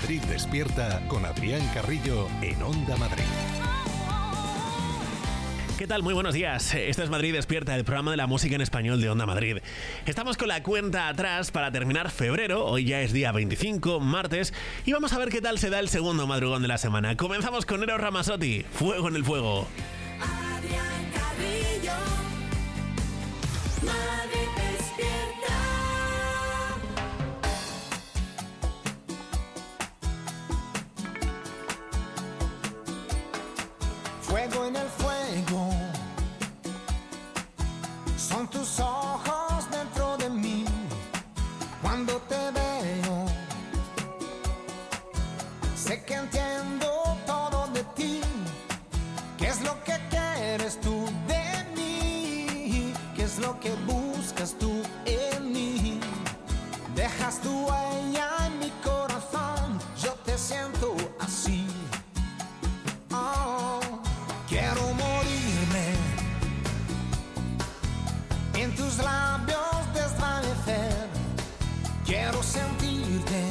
Madrid Despierta con Adrián Carrillo en Onda Madrid. ¿Qué tal? Muy buenos días. Esto es Madrid Despierta, el programa de la música en español de Onda Madrid. Estamos con la cuenta atrás para terminar febrero. Hoy ya es día 25, martes, y vamos a ver qué tal se da el segundo madrugón de la semana. Comenzamos con Eros Ramazzotti, Fuego en el Fuego. Adrián Carrillo, Madrid Despierta. Fuego en el fuego, son tus ojos dentro de mí. Cuando te veo, sé que entiendo todo de ti. ¿Qué es lo que quieres tú de mí? ¿Qué es lo que buscas tú en mí? Dejas tu huella en mi corazón, yo te siento así. Oh, quiero morirme en tus labios desvanecer. Quiero sentirte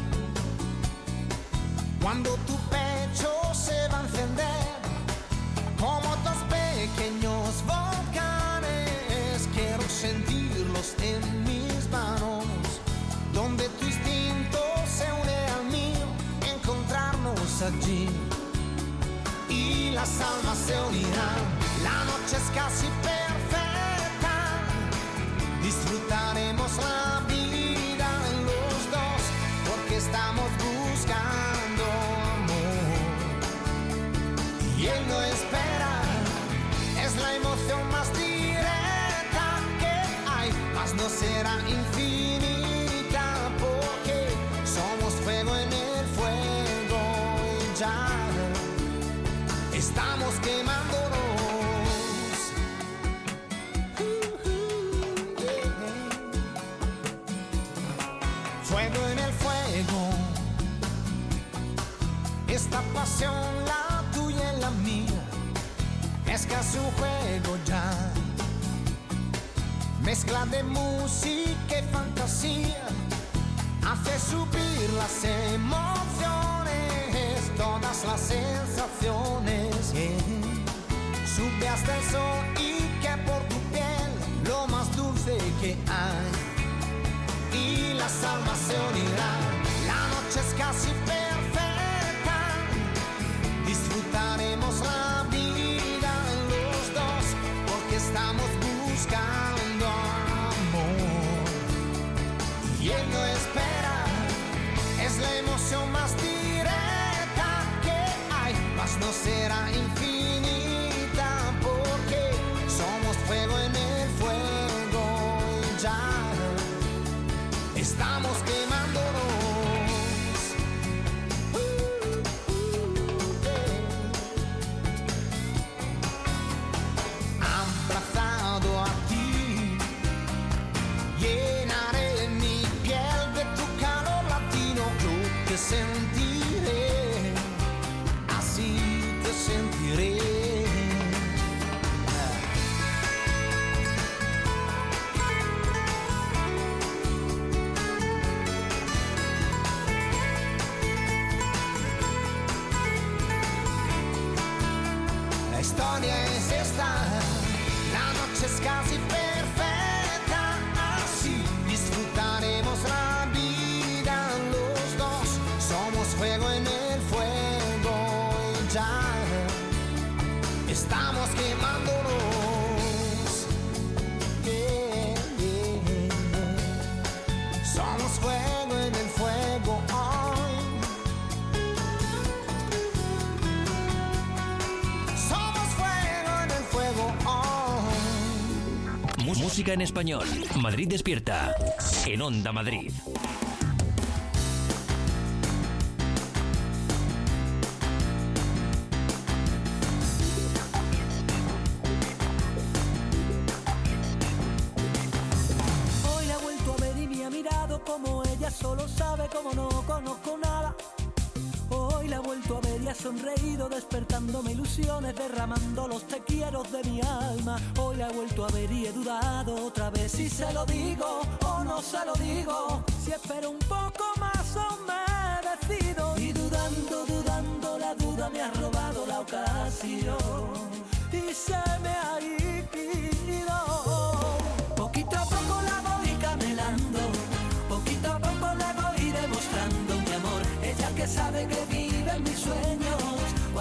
cuando tu pecho se va a encender como dos pequeños volcanes. Quiero sentirlos en mis manos, donde tu instinto se une al mío, encontrarnos allí y las almas se unirán. La noche es casi perfecta, disfrutaremos la vida los dos, porque estamos buscando amor y él no espera. Es la emoción más directa que hay, mas no será infinita, porque somos fuego en el fuego y ya estamos quemándonos. Fuego en el fuego, esta pasión, la tuya y la mía, es casi un juego ya. Mezcla de música y fantasía, hace subir las emociones, todas las sensaciones. Sube hasta el sol y que por tu piel lo más dulce que hay, y las almas se unirán. La noche es casi perfecta, disfrutaremos la vida los dos, porque estamos buscando amor y él no espera. Es la emoción más directa que hay, mas no será infinita, porque somos fuego en el fuego y ya estamos quemándonos. Abrazado a ti, llenaré mi piel de tu calor latino. Yo te sentiré, así te sentiré. La historia es esta, la noche es casi perfecta, así disfrutaremos la vida los dos. Somos fuego en el fuego y ya estamos quemándonos. Yeah, yeah, yeah. Somos fuego en el fuego hoy. Música en español. Madrid Despierta. En Onda Madrid. Hoy la he vuelto a ver y me ha mirado como ella solo sabe, como no conozco nada. Hoy la he vuelto a ver y ha sonreído, despertándome ilusiones, derramando los te quiero de mi alma. Hoy la he vuelto a ver y he dudado otra vez si se lo digo o no se lo digo, si espero un poco más o me decido.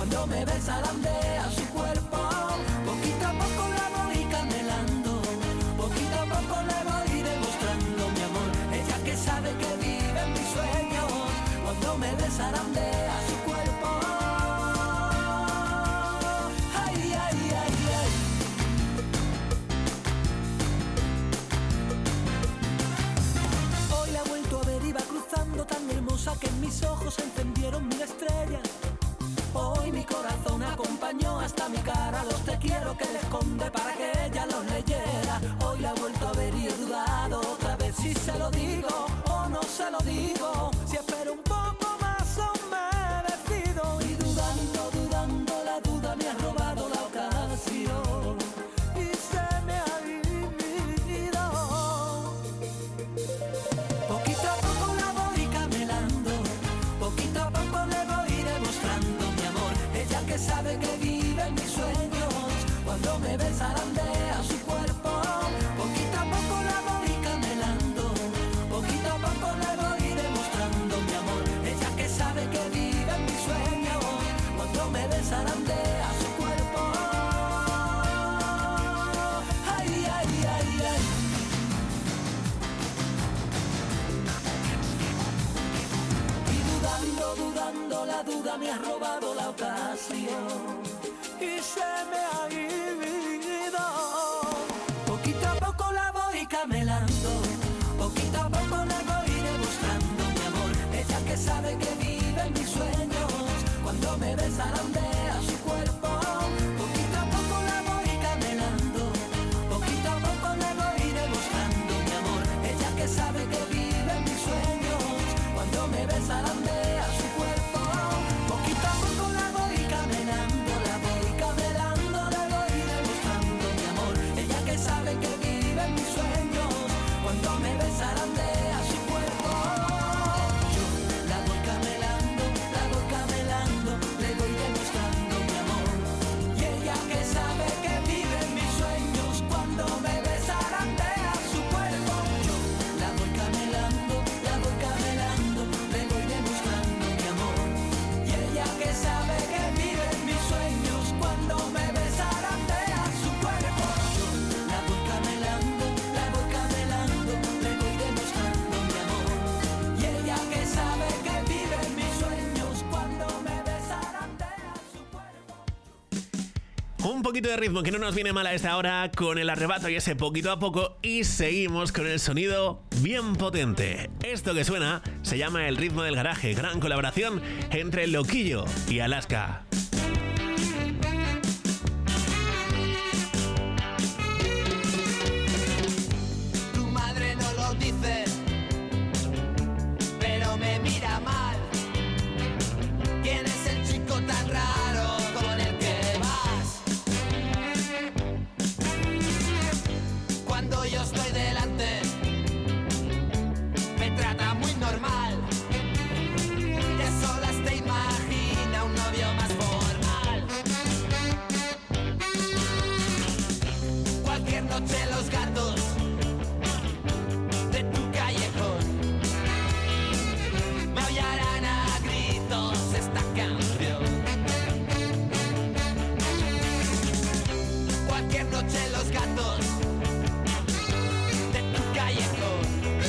Cuando me besalandea su cuerpo, poquito a poco la voy canelando, poquito a poco le voy demostrando mi amor. Ella que sabe que vive en mis sueños, cuando me besalandea su cuerpo. Ay, ay, ay, ay. Hoy la he vuelto a ver, iba cruzando tan hermosa que en mis ojos se encendieron 1000 estrellas. Hoy mi corazón acompañó hasta mi cara los te quiero que le esconde para que ella los leyera. Hoy la he vuelto a ver y he dudado otra vez si se lo digo o no se lo digo, si espero un poco más o me decido. Y dudando, dudando, la duda me ha robado la ocasión y se me ha vivido. Poquito a poco la voy camelando, poquito a poco le voy demostrando mi amor. Ella que sabe que vive en mis sueños, cuando me besalandea su cuerpo. Poquito a poco la voy camelando, poquito a poco le voy demostrando mi amor. Ella que sabe que vive en mis sueños, cuando me besalandea su cuerpo. Ay, ay, ay, ay. Y dudando, dudando, la duda me ha robado la ocasión y se me ha vivido. Poquito a poco la voy camelando, poquito a poco le voy demostrando mi amor. Ella que sabe que vive en mis sueños, cuando me besalandea su cuerpo. Poquito a poco la voy camelando, poquito a poco le voy demostrando mi amor. Ella que sabe que vive en mis sueños, cuando me besalandea su cuerpo. Poquito a poco la voy camelando, la voy camelando, le voy demostrando mi amor. Ella que sabe que vive en mis sueños, cuando me besalandea su cuerpo. Yo la voy camelando, le voy demostrando mi amor. Y ella que sabe que vive en mis sueños, cuando me besalandea su cuerpo. Yo la voy camelando, le voy demostrando mi amor. Y ella que sabe que vive en mis sueños, cuando me besalandea su cuerpo. Yo la voy camelando, le voy demostrando mi amor. Y ella que sabe que vive en mis sueños, cuando me besalandea su cuerpo. Un poquito de ritmo que no nos viene mal a esta hora, con el arrebato y ese poquito a poco, y seguimos con el sonido bien potente. Esto que suena se llama El ritmo del garaje, gran colaboración entre Loquillo y Alaska. Tu madre no lo dice, pero me mira mal. ¿Quién es el chico tan raro con el que vas? Cuando yo estoy delante, me trata muy normal. Y a solas te imagina un novio más formal. Cualquier noche los gatos de tu callejón me aullarán a gritos esta canción. Cualquier noche los gatos de tu callejón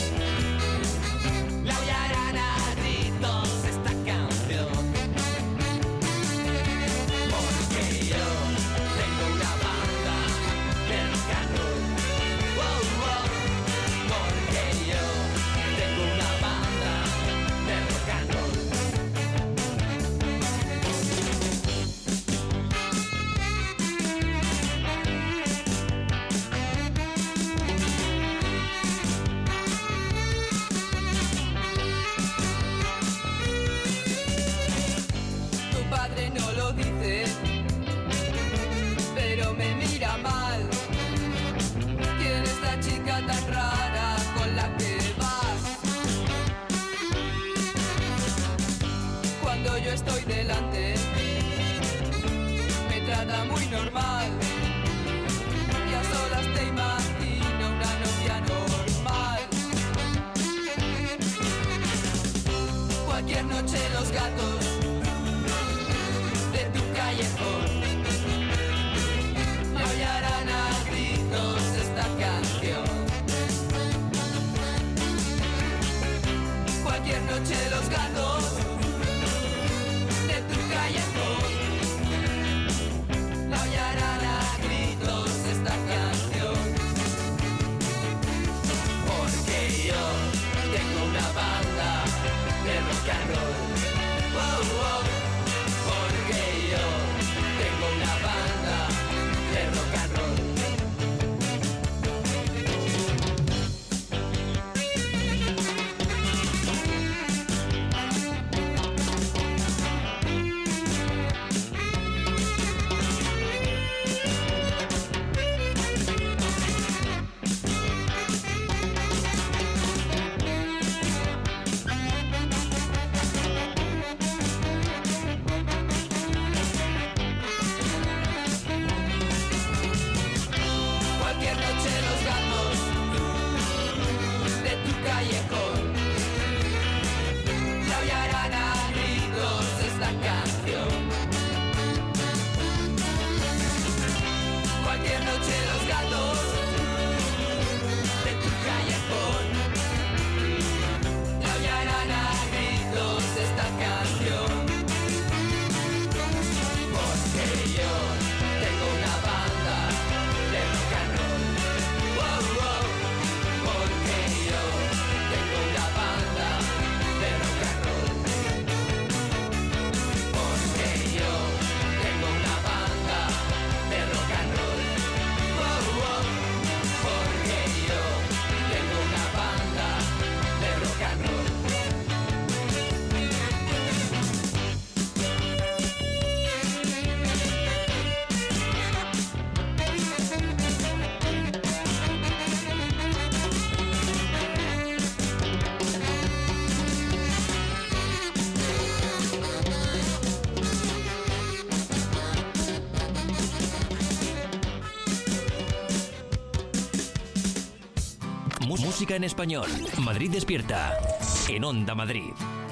me aullarán a gritos esta canción. Porque yo tengo una banda de rock and roll. Wow, wow. Porque yo tengo una banda de rock and roll. Tu padre no lo dice, pero me mira mal. ¿Quién es la chica tan rara con la que vas? Cuando yo estoy delante, me trata muy normal. Y a solas te imagino una novia normal. Cualquier noche los gatos de tu Cualquier noche los gatos de tu callejón la hollarán a gritos esta canción. Porque yo tengo una banda de rock and roll. Wow, wow. Porque yo tengo una banda de rock and roll. Cualquier noche los gatos de tu callejón la hollarán a gritos esta canción. Cualquier noche los gatos de tu callejón la hollarán a gritos esta canción. Porque yo tengo una banda de rock and roll. Wow, wow. Porque yo tengo una banda de rock and roll. Porque yo tengo una banda de rock and roll. Wow, wow. Porque yo tengo una banda de rock and roll. Música en español. Madrid Despierta. En Onda Madrid.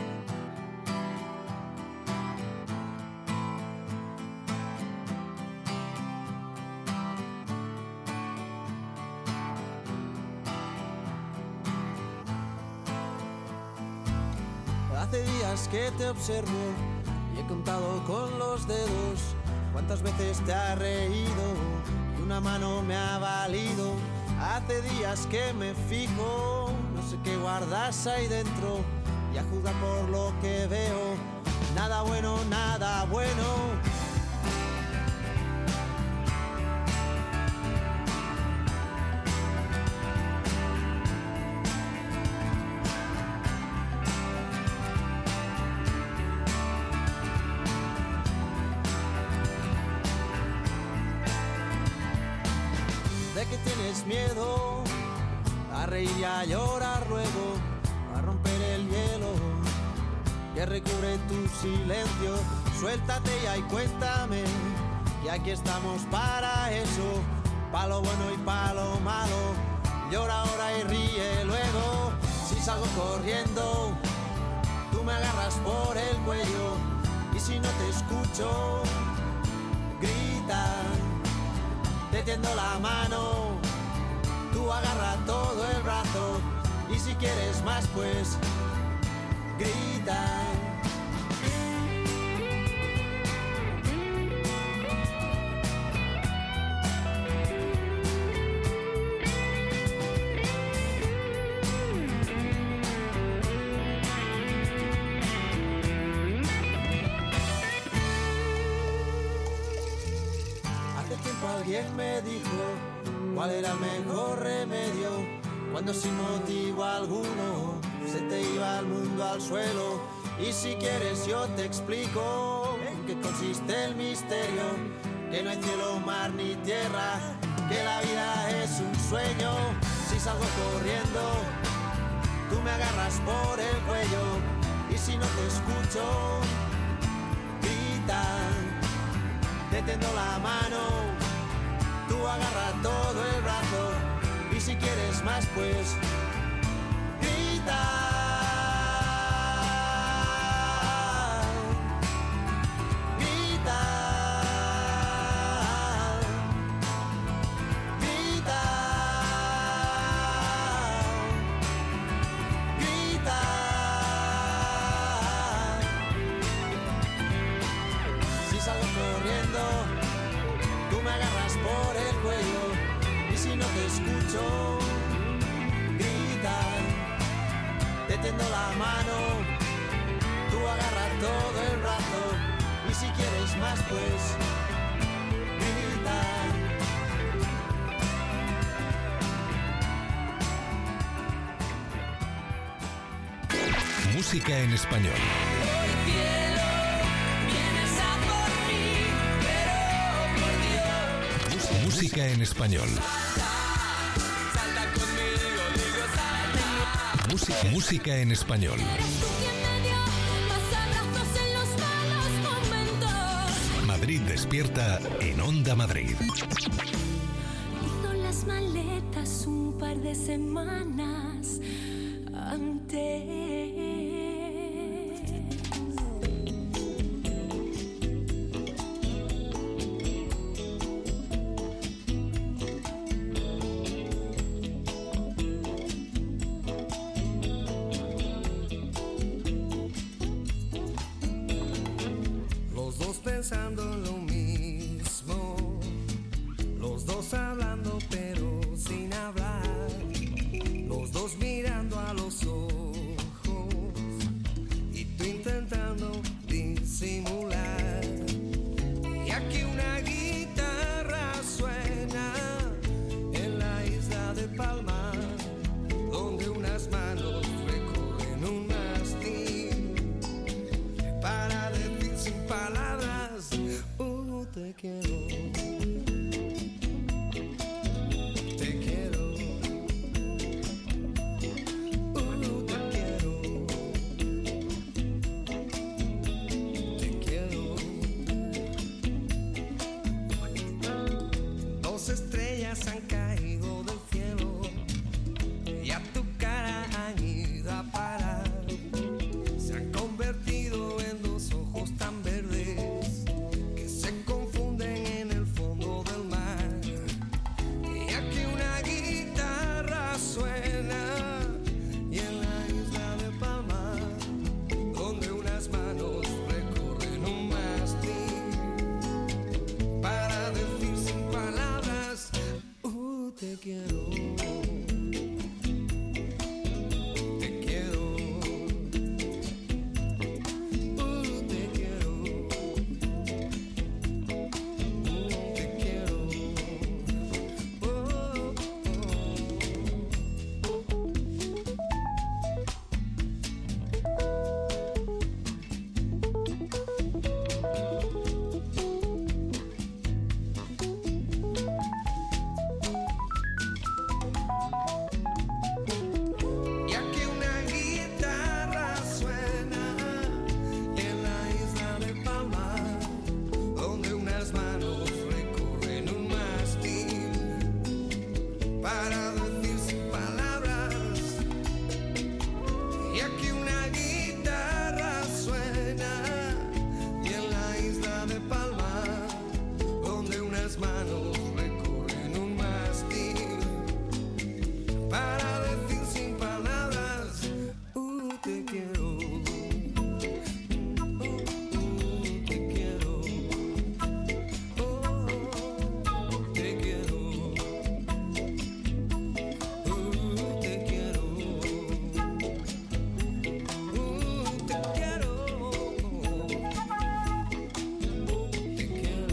Hace días que te observo y he contado con los dedos cuántas veces te has reído y una mano me ha valido. Hace días que me fijo, no sé qué guardas ahí dentro y a juzgar por lo que veo, nada bueno, nada bueno. ¿De qué tienes miedo? A reír y a llorar luego, a romper el hielo que recubre tu silencio. Suéltate ya y cuéntame, y aquí estamos para eso, pa' lo bueno y pa' lo malo. Llora ahora y ríe luego. Si salgo corriendo, tú me agarras por el cuello, y si no te escucho, grita. Te tiendo la mano, tú agarra todo el brazo, y si quieres más pues grita. Hace tiempo alguien me dijo cuál era el mejor remedio cuando sin motivo alguno se te iba el mundo al suelo. Y si quieres yo te explico en qué consiste el misterio, que no hay cielo, mar ni tierra, que la vida es un sueño. Si salgo corriendo, tú me agarras por el cuello, y si no te escucho, grita. Te tiendo la mano, tú agarra todo el brazo, y si quieres más pues grita. Grita. por el cuello. Y si no te escucho, grita, te tiendo la mano, tú agarra todo el brazo. Y si quieres más, pues grita. Música en español. Hoy cielo, vienes a por mí, pero por Dios. Música en español. Salta conmigo, digo salta. Música en español. Eres tú quien me dio más abrazos en los malos momentos. Madrid despierta en Onda Madrid. Hizo las maletas un par de semanas antes. Los dos pensando en lo mismo, los dos hablando pero sin hablar, los dos mirando a los ojos y tú intentando disimular. Y aquí una guitarra suena en la isla de Palma, donde unas manos recorren un mástil para decir sin palabras, te quiero. Te quiero. Te quiero. Te quiero. Dos estrellas han caído del cielo y a tu cara han ido a parar. Se han convertido en dos ojos tan verdes que se confunden en el fondo del mar. Y aquí una guitarra suena y en la isla de Palma, donde unas manos recorren un mástil para decir sin palabras, te quiero. Te quiero. Te quiero. Te quiero. Y aquí una guitarra suena en la isla de Palma, donde unas manos recorren un mástil para decir sin palabras. Y aquí una guitarra suena y en la isla de Palma, donde unas manos recorren un mástil para decir sin palabras, te quiero. Te quiero. Te quiero. Te quiero. Te quiero. Te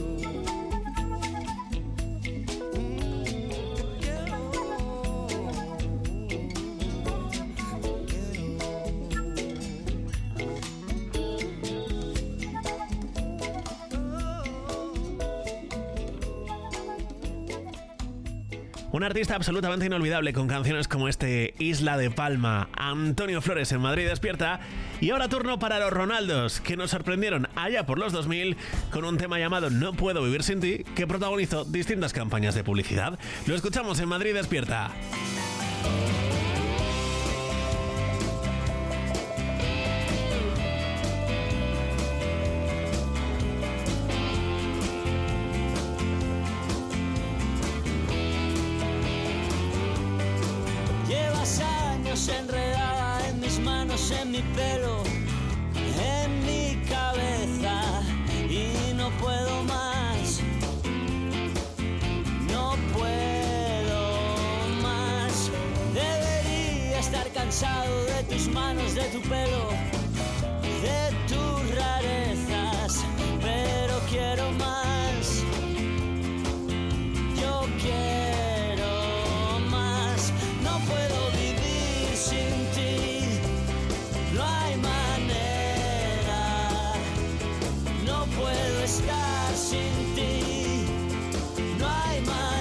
Un artista absolutamente inolvidable con canciones como este Isla de Palma, Antonio Flores en Madrid Despierta. Y ahora turno para los Ronaldos, que nos sorprendieron allá por los 2000 con un tema llamado No puedo vivir sin ti, que protagonizó distintas campañas de publicidad. Lo escuchamos en Madrid Despierta. Llevas años enredada en mis manos, en mi pelo, en mi cabeza y no puedo más. pasado, de tus manos, de tu pelo, de tus rarezas, pero quiero más. Yo quiero más. No puedo vivir sin ti. No hay manera. No puedo estar sin ti. No hay manera.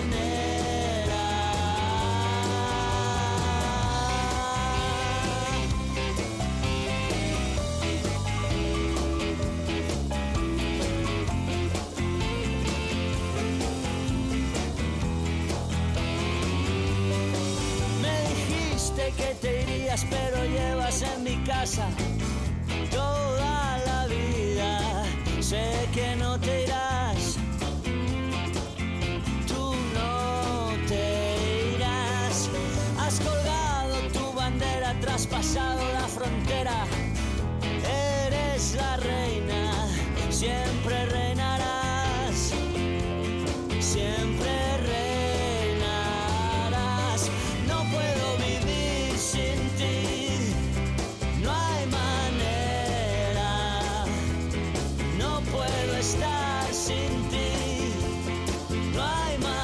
Que te irías, pero llevas en mi casa toda la vida. Sé que no te irás, tú no te irás. Has colgado tu bandera, traspasado la frontera. Eres la reina, siempre reinarás, siempre reinarás. No puedo vivir sin ti, no hay manera. No puedo estar sin ti, no hay manera.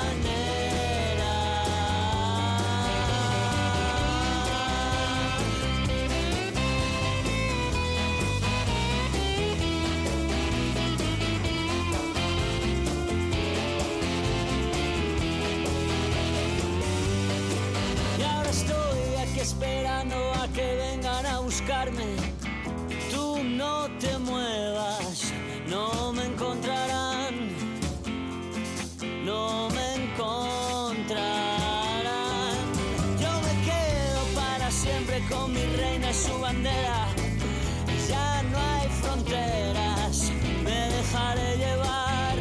Y ahora estoy aquí esperando a que vengan a buscarme. Tú no te muevas, no me encontrarán, no me encontrarán. Yo me quedo para siempre con mi reina y su bandera. Ya no hay fronteras, me dejaré llevar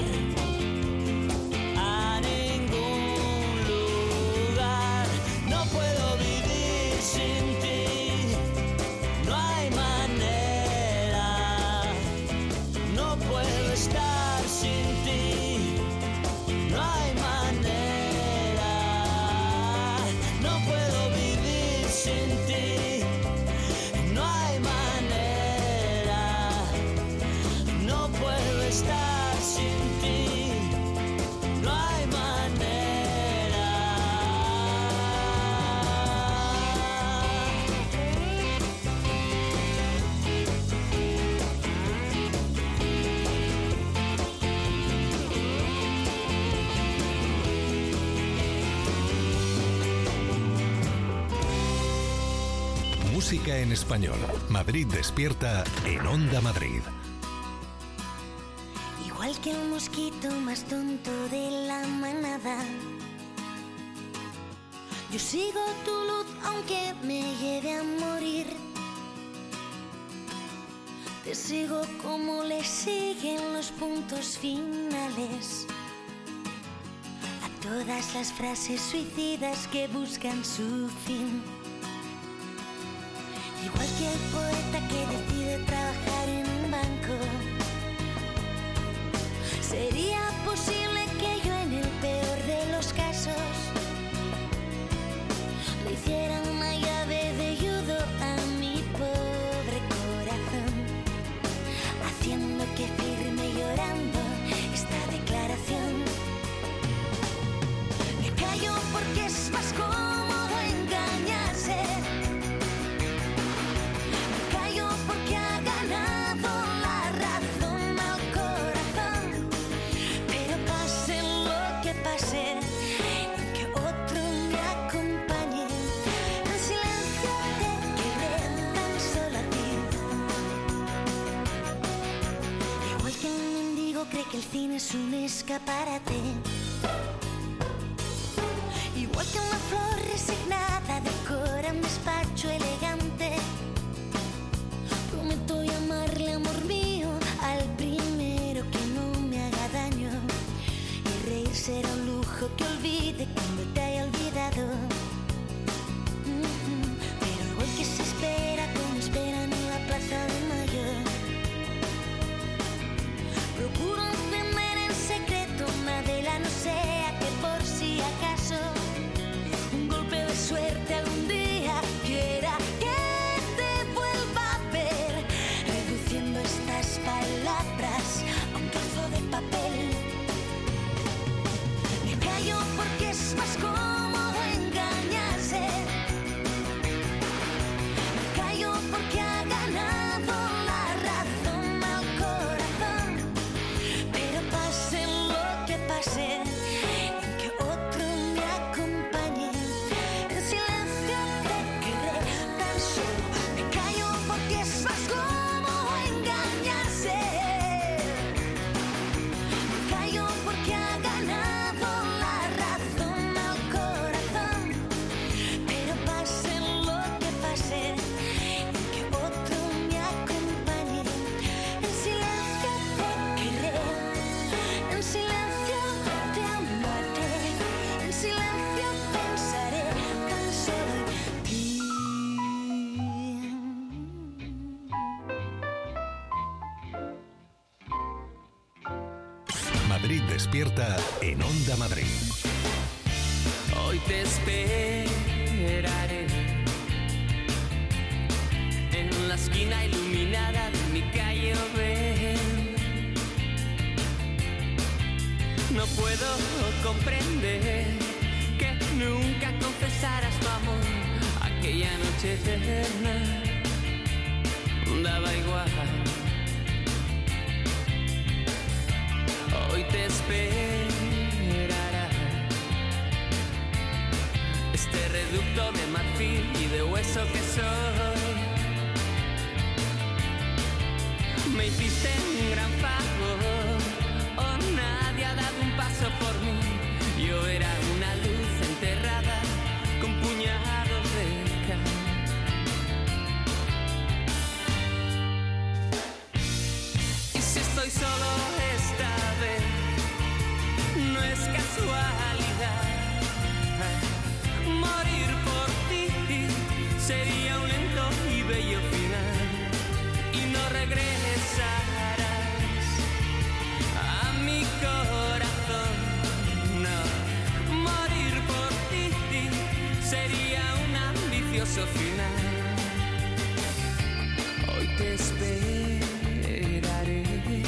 a ningún lugar. No puedo vivir sin ti, no hay manera. No puedo estar sin ti, no hay manera. No puedo vivir sin ti, no hay manera. No puedo estar sin ti, no hay manera. Música en español. Madrid despierta en Onda Madrid. Igual que el mosquito más tonto de la manada, yo sigo tu luz aunque me lleve a morir. Te sigo como le siguen los puntos finales a todas las frases suicidas que buscan su fin. Igual que el poeta que decide trabajar en un banco, sería posible que yo en el peor de los casos le hiciera una llave de judo a mi pobre corazón, haciendo que firme llorando esta declaración. Me callo porque es más cómodo engañarse. Me callo porque ha ganado la razón al corazón. Pero pase lo que pase, que otro me acompañe. En silencio te quedé tan solo a ti. Igual que un mendigo cree que el cine es un escaparate. Igual que una flor resignada decora un despacho elegante. Prometo llamarle amor mío al primero que no me haga daño. Y reír será un lujo que olvide cuando te haya olvidado. Pero igual que se espera como esperan en la Plaza de Mayo, procuro encender en secreto una vela, no sea Madrid Despierta en Onda Madrid. Hoy te esperaré en la esquina iluminada de mi calle Oven. No puedo comprender que nunca confesaras tu amor aquella noche eterna. Daba igual. Hoy te esperará este reducto de marfil y de hueso que soy. Me hiciste un gran favor, oh, nadie ha dado un paso por mí. Yo era una luz enterrada con puñados de cal. Y si estoy solo esta vez, no es casualidad. Morir por ti sería un lento y bello final. Y no regresarás a mi corazón, no. Morir por ti sería un ambicioso final. Hoy te esperaré.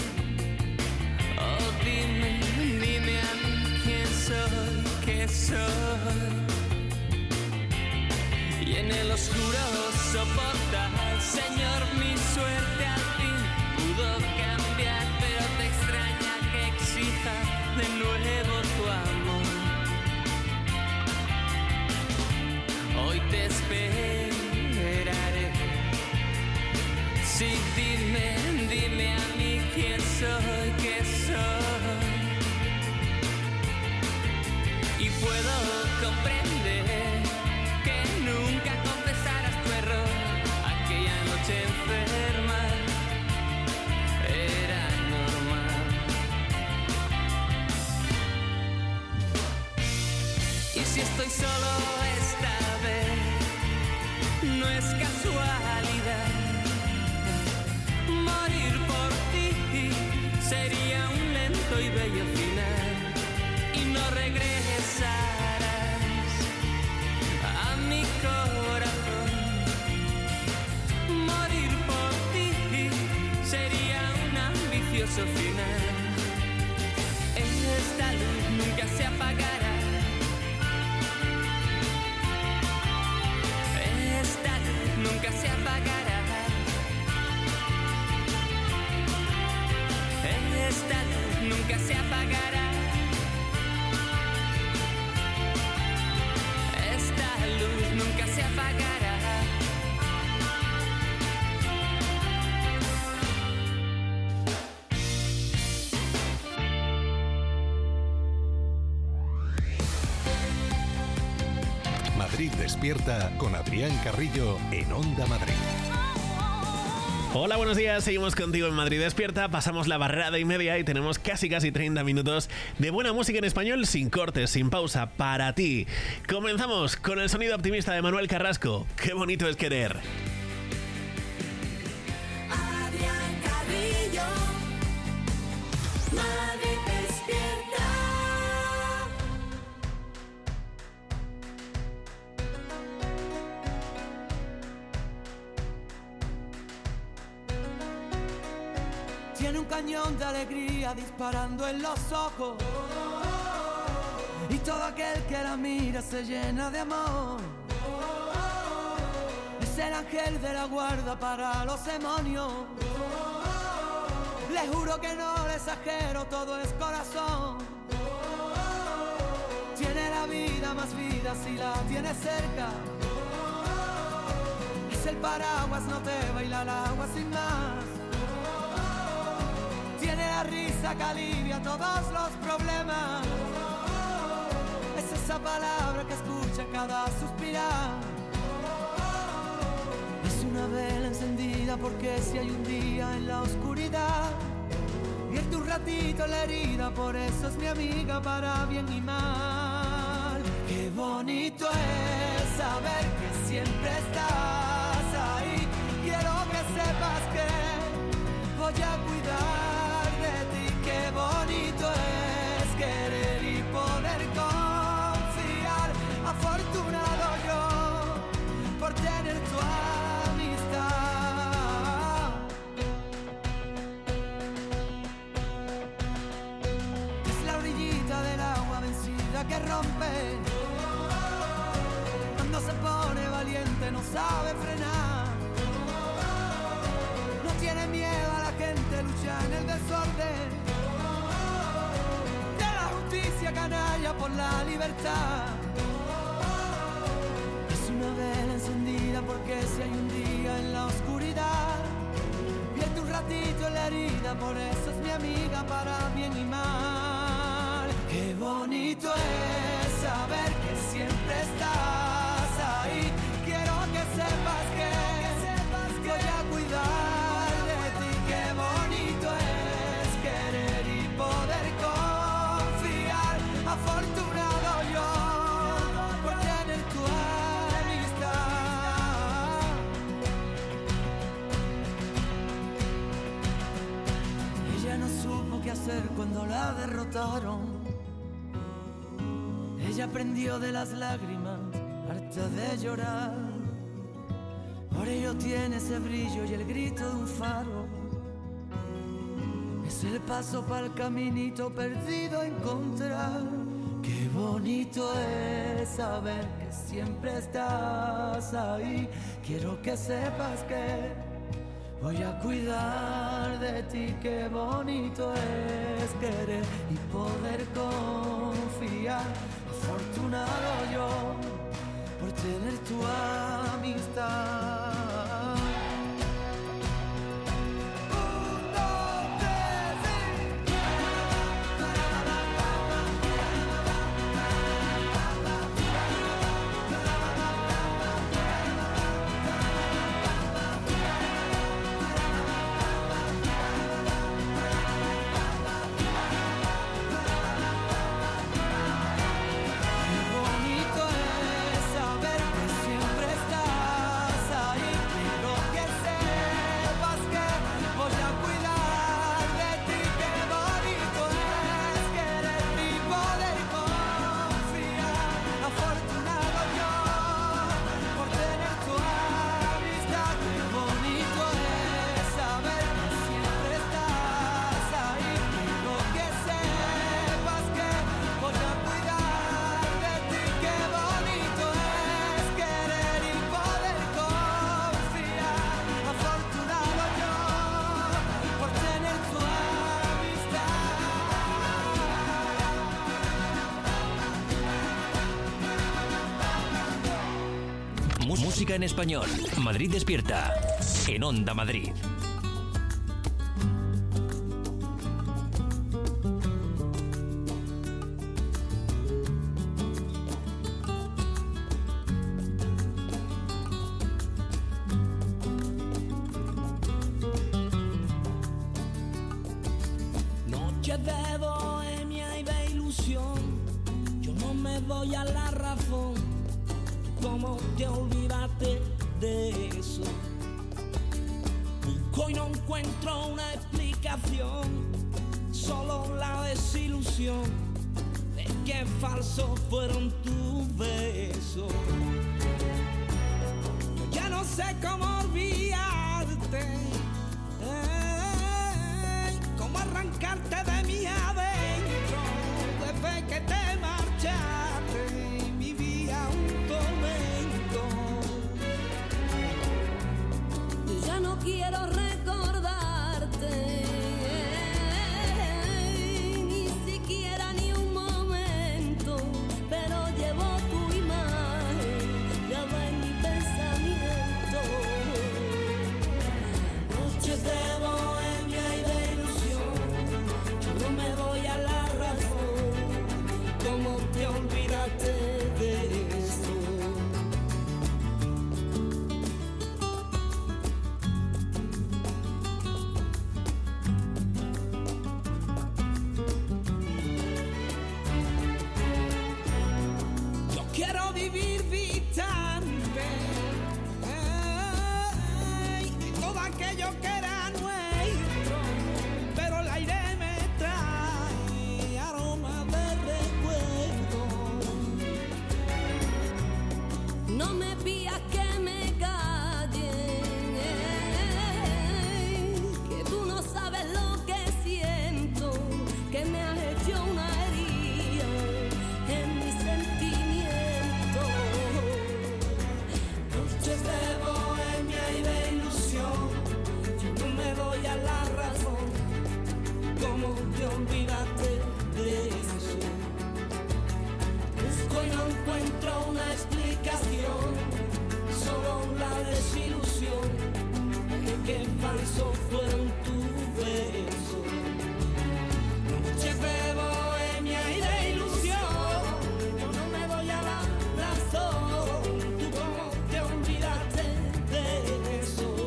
Oh, dime a mí quién soy, qué soy. Y en el oscuro soportar, Señor, mi suerte al fin pudo cambiar, pero te extraña que exija de nuevo tu amor. Hoy te esperaré. Sí, dime a mí quién soy, qué soy. Y puedo comprender que nunca confesaras tu error aquella noche enferma. Era normal. Y si estoy solo esta vez, no es casualidad. Morir por ti sería un lento y bello final. Y no regresarás a mi corazón. Morir por ti sería un ambicioso final. Esta luz nunca se apagará. Esta luz nunca se apagará. Esta luz nunca se apagará. Esta luz nunca se apagará. Madrid Despierta con Adrián Carrillo en Onda Madrid. Hola, buenos días, seguimos contigo en Madrid Despierta, pasamos la barrera de y media y tenemos casi 30 minutos de buena música en español sin cortes, sin pausa, para ti. Comenzamos con el sonido optimista de Manuel Carrasco, qué bonito es querer. Adrián Carrillo, Madrid Despierta. Tiene un cañón de alegría disparando en los ojos, y todo aquel que la mira se llena de amor. Es el ángel de la guarda para los demonios. Le juro que no le exagero, todo es corazón. Tiene la vida más vida si la tienes cerca. Es el paraguas, no te baila el agua sin más. Tiene la risa que alivia todos los problemas. Es esa palabra que escucha cada suspirar. Es una vela encendida porque si hay un día en la oscuridad, vierte un ratito la herida, por eso es mi amiga para bien y mal. Qué bonito es saber que siempre estás ahí. Quiero que sepas que voy a cuidar de ti. Qué bonito es de lucha en el desorden, de la justicia canalla por la libertad. Es una vela encendida porque si hay un día en la oscuridad, vierte un ratito en la herida, por eso es mi amiga para bien y mal. Qué bonito es saber que siempre estás ahí. Quiero que sepas que voy a cuidar de ti. Qué bonito es querer y poder confiar. Afortunado yo por tener tu amistad. Ella no supo qué hacer cuando la derrotaron. Ella aprendió de las lágrimas, harta de llorar. Por ello tiene ese brillo y el grito de un faro. Es el paso para el caminito perdido a encontrar. Qué bonito es saber que siempre estás ahí. Quiero que sepas que voy a cuidar de ti. Qué bonito es querer y poder confiar. Afortunado yo por tener tu amistad. Música en español. Madrid despierta. En Onda Madrid. Noches de bohemia y de ilusión, yo no me doy a la razón. ¿Cómo te olvidaste de eso? Busco y no encuentro una explicación, solo la desilusión de que falsos fueron tus besos. Yo ya no sé cómo olvidarte, cómo arrancarte de mi adentro. Desde que te marchaste mi vida un tormento. Ya no quiero recordarte, ni siquiera ni un momento, pero llevo tu imagen grabada en mi pensamiento. Noches de bohemia y de ilusión, yo no me doy a la razón. ¿Cómo te olvidaste de eso? qué falso fueron tus besos. Noches de bohemia y de ilusión, yo no me doy a la razón. Tú cómo te olvidaste de eso.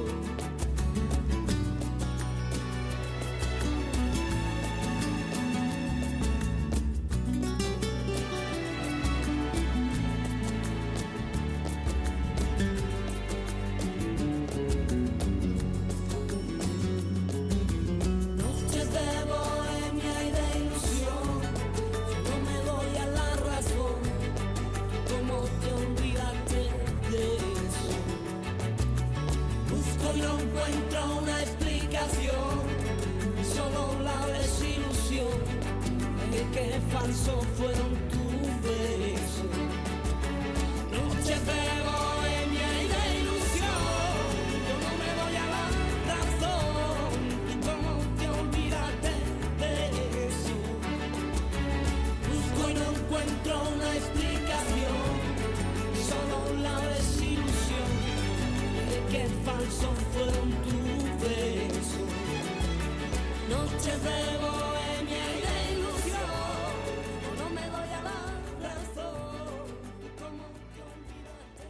Noches de bohemia y de ilusión, yo no me doy a la razón. ¿Cómo te olvidaste de eso? Busco y no encuentro una explicación, solo la desilusión de que falso fueron tus besos. Noches de bohemia y de ilusión, yo no me doy a la razón. ¿Tú cómo te olvidaste de eso? Busco y no encuentro una explicación, solo la desilusión de que falso fueron tus besos. Noches de bohemia y de ilusión, yo no me doy a la razón. ¿Cómo te olvidaste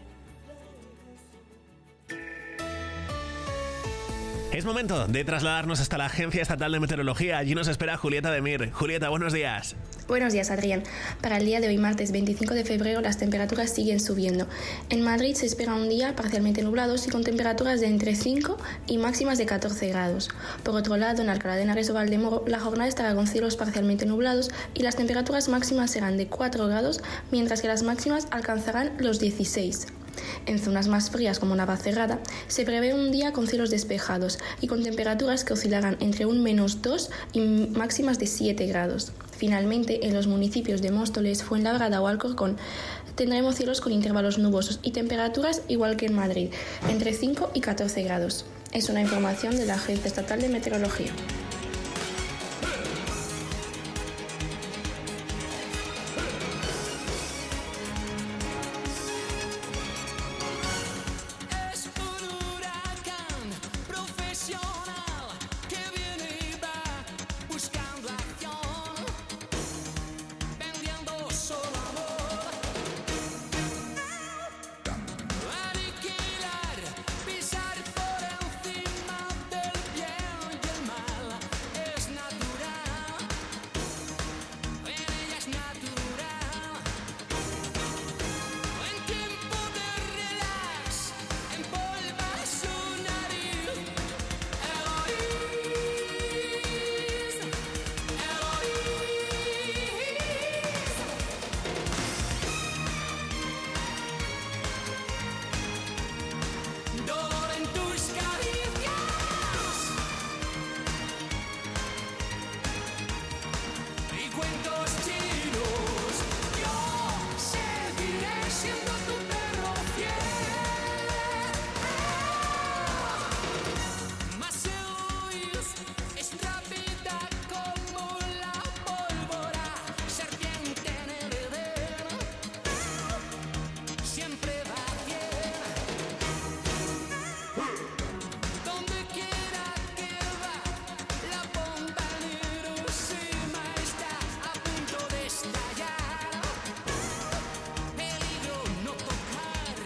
de eso? Es momento de trasladarnos hasta la Agencia Estatal de Meteorología. Allí nos espera Julieta de Mir. Julieta, buenos días. Buenos días, Adrián. Para el día de hoy, martes 25 de febrero, las temperaturas siguen subiendo. En Madrid se espera un día parcialmente nublado y con temperaturas de entre 5 y máximas de 14 grados. Por otro lado, en Alcalá de Henares o Valdemoro, la jornada estará con cielos parcialmente nublados y las temperaturas máximas serán de 4 grados, mientras que las máximas alcanzarán los 16. En zonas más frías como Navacerrada se prevé un día con cielos despejados y con temperaturas que oscilarán entre un -2 y máximas de 7 grados. Finalmente, en los municipios de Móstoles, Fuenlabrada o Alcorcón tendremos cielos con intervalos nubosos y temperaturas igual que en Madrid, entre 5 y 14 grados. Es una información de la Agencia Estatal de Meteorología. Es un huracán profesional que viene y va buscando acción, vendiendo solo amor. Aniquilar, pisar por encima del bien y el mal es natural, en ella es natural. En tiempo de relax, empolva su nariz. Eloís, Eloís. Dolor en tus caricias y cuentos chinos. Yo seguiré siendo tu perro fiel. Mas Eloís es rápida como la pólvora, serpiente en el Edén, siempre va bien. Donde quiera que va, la bomba en Hiroshima está a punto de estallar. Peligro no tocar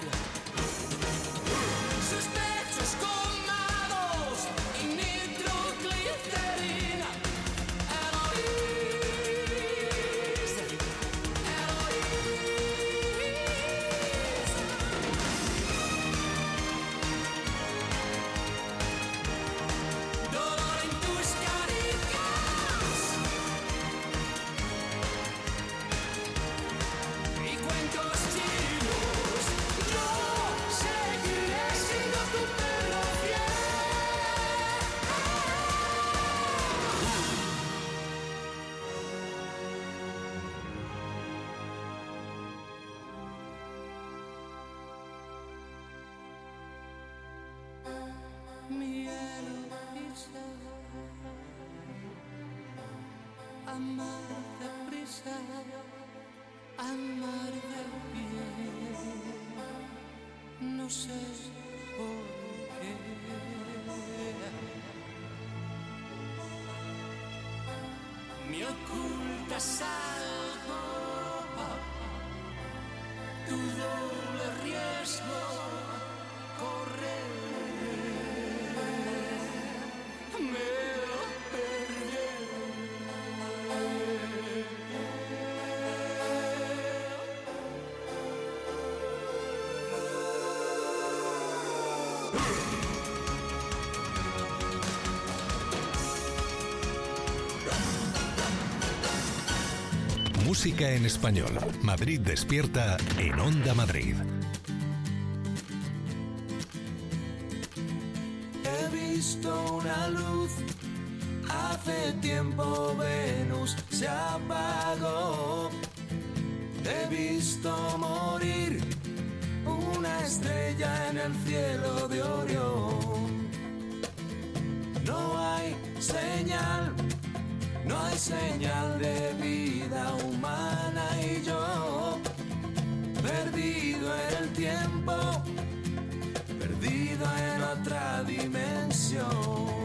sus pechos colmados y nitroglicerina. Eloís, dolor en tus caricias y cuentos chinos. Yo seguiré siendo tu perro fiel. Mi Eloísa, amar deprisa, amar de bien, no sé por qué. ocultas algo, tu doble riesgo correr. Me perdí. Música en español. Madrid despierta en Onda Madrid. He visto una luz, hace tiempo Venus se apagó. He visto morir una estrella en el cielo de Orión. No hay señal, no hay señal de vida humana y yo, perdido en el tiempo, perdido en otra dimensión.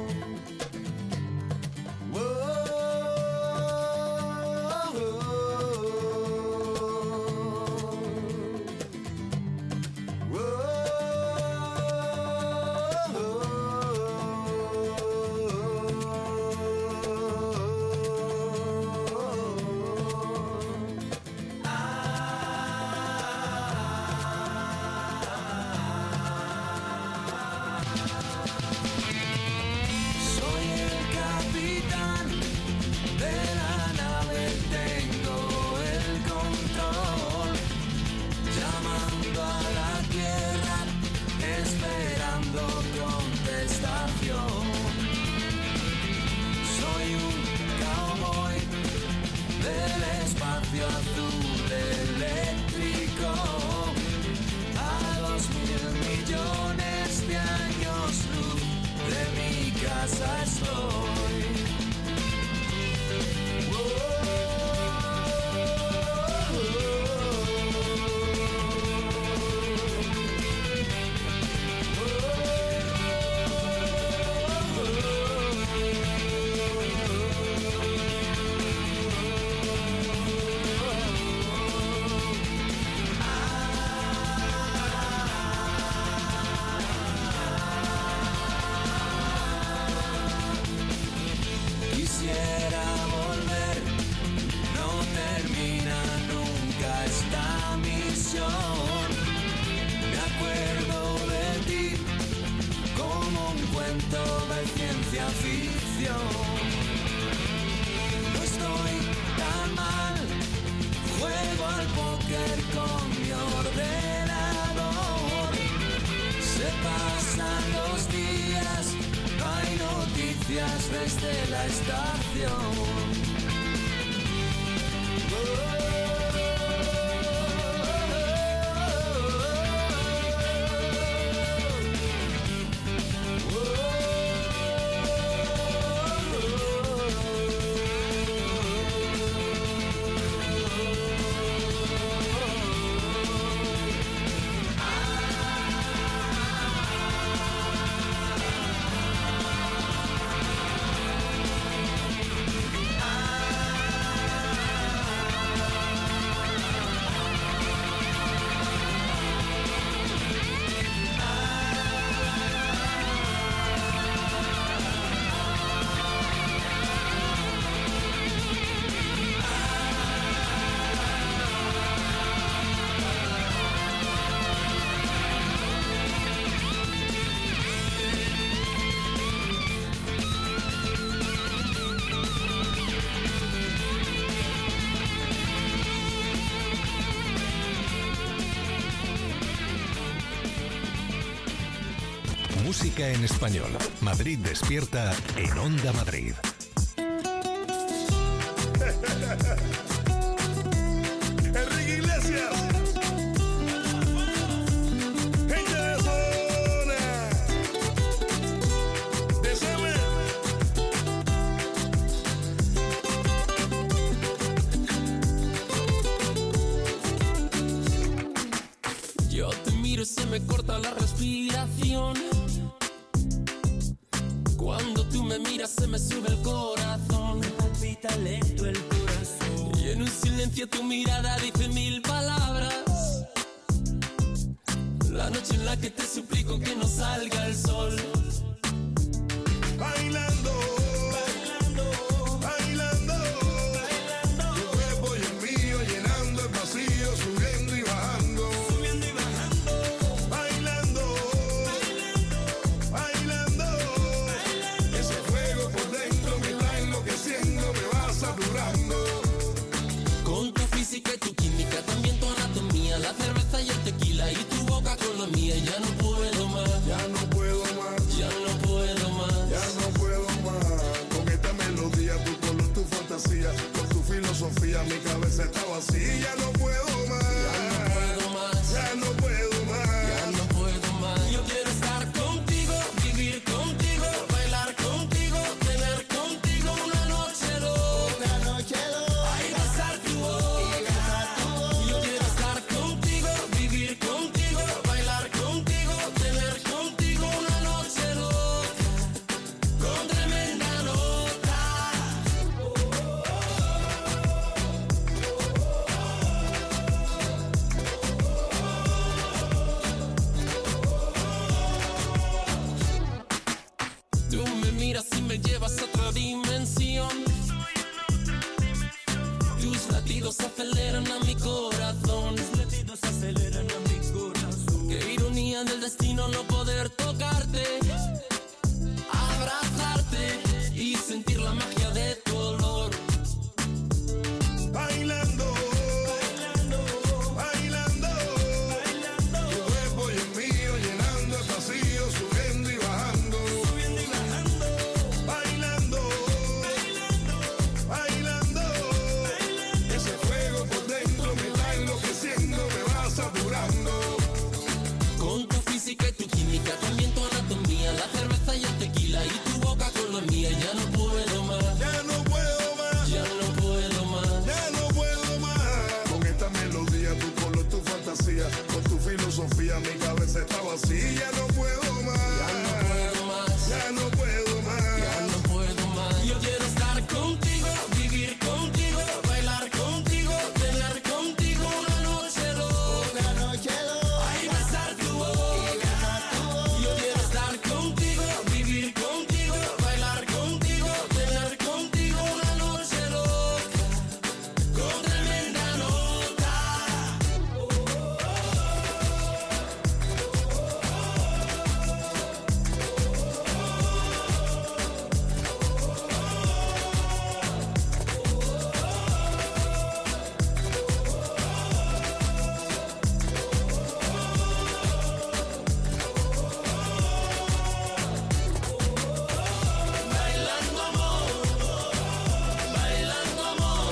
Desde la estación. Música en español. Madrid despierta en Onda Madrid. Enrique Iglesias. Gente de zona. Desame. Yo te miro y se me corta la respiración. Cuando tú me miras se me sube el corazón. palpita lento el corazón. Y en un silencio tu mirada dice 1000 palabras. La noche en la que te suplico que no salga el sol. Bailando, bailando, bailando, bailando. Tu cuerpo y el mío llenando el vacío, subiendo y bajando, subiendo y bajando. Bailando, bailando, bailando, bailando. Ese fuego por dentro me está enloqueciendo, me va saturando. Con tu física y tu química, también tu anatomía, la cerveza y el tequila y tu boca con la mía. Ya no puedo más, Ya no puedo más, ya no puedo más. ya no puedo más. Con esta melodía, tu color, tu fantasía, con tu filosofía, mi cabeza está vacía. Ya no puedo más, Ya no puedo más, ya no puedo más. ya no puedo más. Yo quiero estar contigo, vivir contigo, bailar contigo, tener contigo una noche loca. Ay, besar tu boca. Yo quiero estar contigo, vivir contigo, bailar contigo, tener contigo una noche loca. Con tremenda nota. Tú me miras y me llevas a otra dimensión. Tus latidos aceleran a mi corazón. Tus latidos aceleran a mi corazón. Qué ironía del destino no poder tocarte, abrazarte y sentir la magia de tu olor. Bailando, bailando, bailando, bailando. Tu cuerpo y el mío llenando el vacío, subiendo y bajando, subiendo y bajando. Bailando, bailando, bailando, bailando. Ese fuego por dentro me está enloqueciendo, me va saturando. Con tu física y tu química, también tu anatomía, la cerveza y el tequila y tu boca con la mía. Ya no puedo más, Ya no puedo más, ya no puedo más. ya no puedo más. Con esta melodía, tu color, tu fantasía, con tu filosofía, mi cabeza está vacía. Ya no puedo más, Ya no puedo más, ya no puedo más. ya no puedo más. Yo quiero estar contigo, vivir contigo, bailar contigo, tener contigo una noche loca. Ay, besar tu boca. Yo quiero estar contigo, vivir contigo, bailar contigo, tener contigo una noche loca. Con tremenda nota. Bailando amor,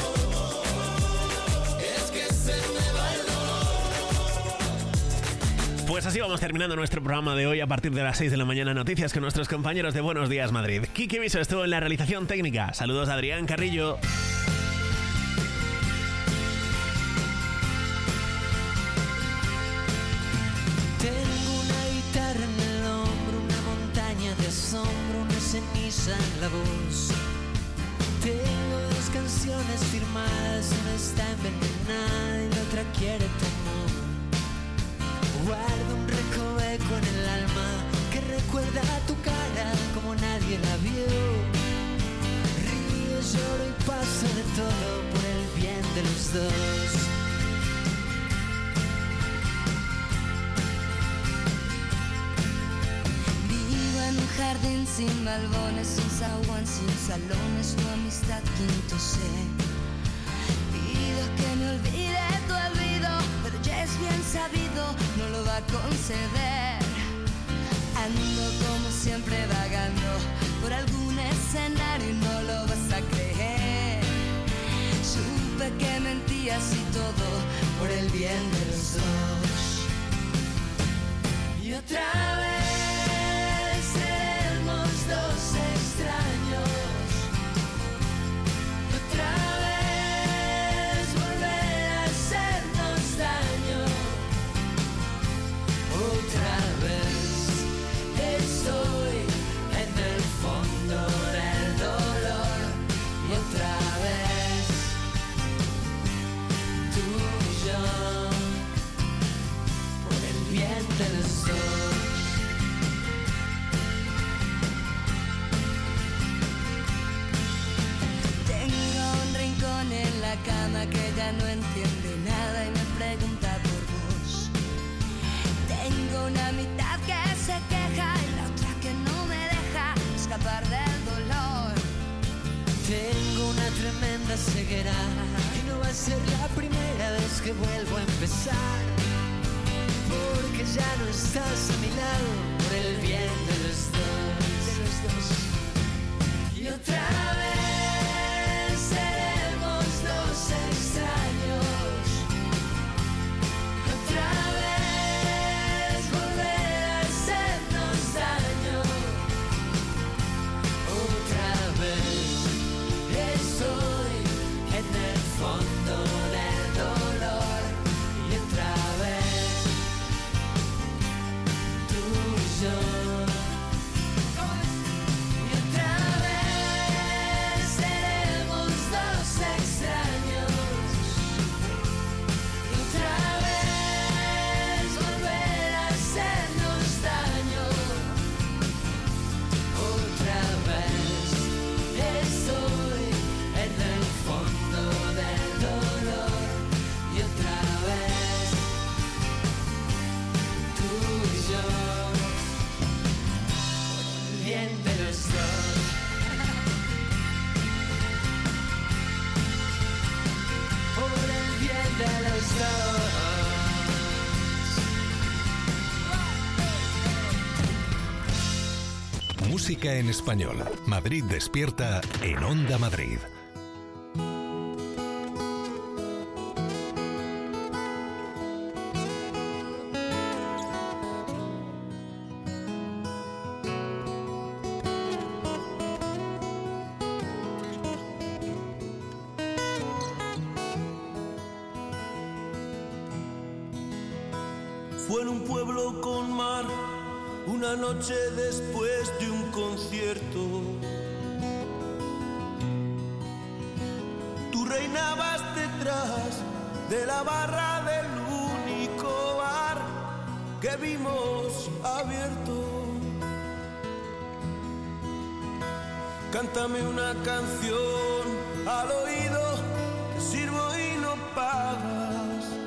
es que se me va el dolor. Pues así vamos terminando nuestro programa de hoy a partir de las 6 de la mañana. Noticias con nuestros compañeros de Buenos Días Madrid. Kiki Viso estuvo en la realización técnica. Saludos a Adrián Carrillo. Tengo una guitarra en el hombro, una montaña de asombro, una ceniza en la voz. Tengo dos canciones firmadas, una está envenenada y la otra quiere tu amor. Guardo un recoveco en el alma que recuerda tu cara como nadie la vio. Río, lloro y paso de todo por el bien de los dos. Vivo en un jardín sin balcones, sin zaguán, sin salones, tu amistad quinto C. Pido que me olvide tu olvido, pero ya es bien sabido, no lo va a conceder. Ando como siempre vagando por algún escenario y no lo vas a creer. Supe que mentías y todo por el bien de los dos. Y otra vez seremos dos extraños. Otra vez volver a hacernos daño. Otra vez estoy en el fondo del dolor. Y otra vez amiga no entiende nada y me pregunta por vos. Tengo una mitad que se queja y la otra que no me deja escapar del dolor. Tengo una tremenda ceguera y no va a ser la primera vez que vuelvo a empezar, porque ya no estás a mi lado por el bien de los dos. Y otra vez seremos dos extraños. Otra vez volver a hacernos daño. Otra vez estoy en el fondo del dolor. Y otra vez tú y yo. Y otra vez seremos dos extraños. Y otra vez volver a hacernos daño. Otra vez estoy en el fondo del dolor. Y otra vez tú y yo, por el bien de los dos. Por el bien de los dos. Música en español. Madrid despierta en Onda Madrid. Fue en un pueblo con mar, una noche después de un concierto. Tú reinabas detrás de la barra del único bar que vimos abierto. Cántame una canción al oído, te sirvo y no pagas.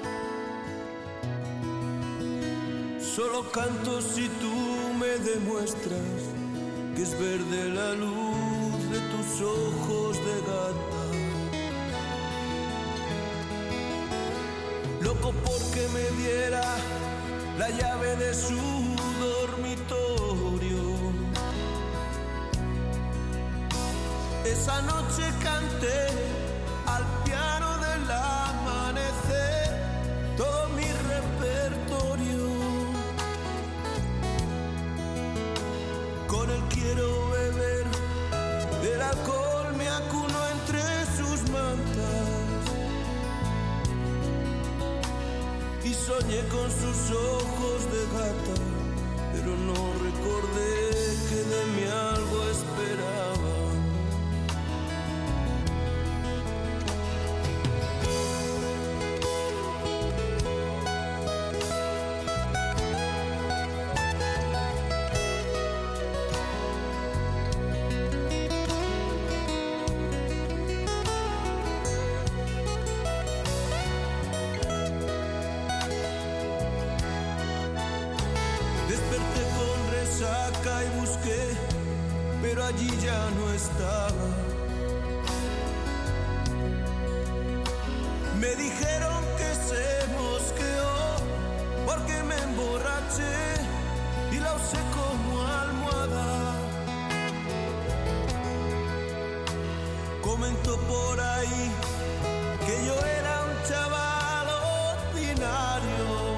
Solo canto si tú me demuestras que es verde la luz de tus ojos de gata. Loco porque me diera la llave de su dormitorio. Esa noche canté al piano del amanecer todo mi repertorio. Con él quiero beber, del alcohol me acuno entre sus mantas. Y soñé con sus ojos de gata, pero no recordé que de mí algo esperaba. Desperté con resaca y busqué, pero allí ya no estaba. Me dijeron que se mosqueó porque me emborraché y la usé como almohada. Comentó por ahí que yo era un chaval ordinario.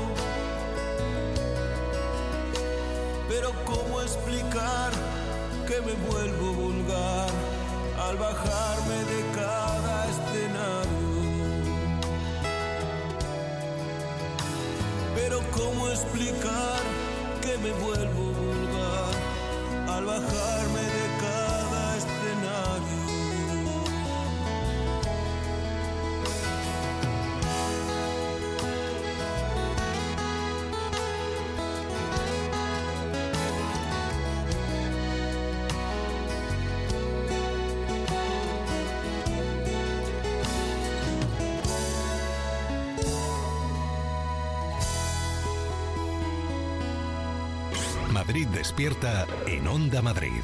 Pero ¿cómo explicar que me vuelvo vulgar al bajarme de cada escenario? Pero ¿cómo explicar que me vuelvo vulgar al bajarme de cada escenario? Madrid Despierta en Onda Madrid.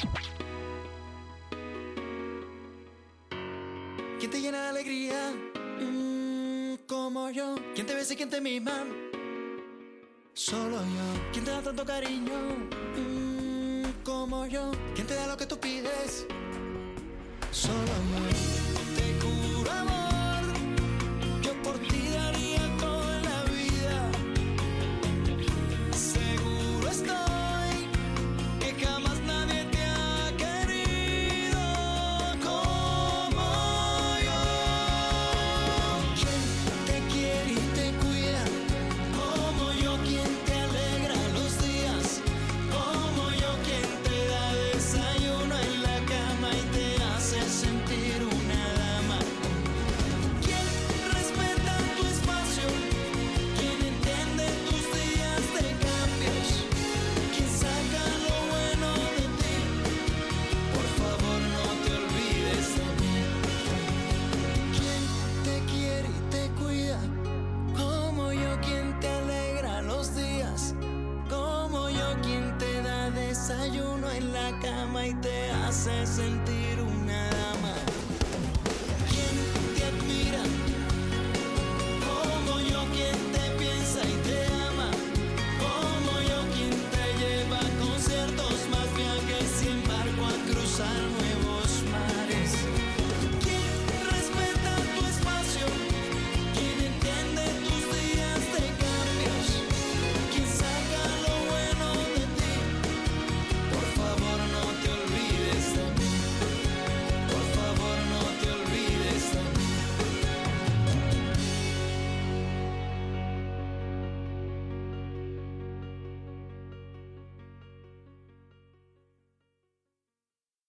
¿Quién te llena de alegría? Como yo. ¿Quién te besa y quién te mima? Solo yo. ¿Quién te da tanto cariño? Como yo. ¿Quién te da lo que tú pides? Solo yo. Te juro amor, yo por ti daría todo en la vida. Seguro estoy que jamás nadie te ha querido como yo. ¿Quién te quiere y te cuida? Como yo. ¿Quién te alegra los días? Como yo. ¿Quién te da desayuno en la cama y te hace sentir una dama? ¿Quién respeta tu espacio? ¿Quién entiende tus días de cambios? ¿Quién saca lo bueno de ti? Por favor no te olvides de mí. ¿Quién te quiere y te cuida? Como yo. ¿Quién te alegra los días? Como yo. ¿Quién te da desayuno en la cama y te hace sentir una dama?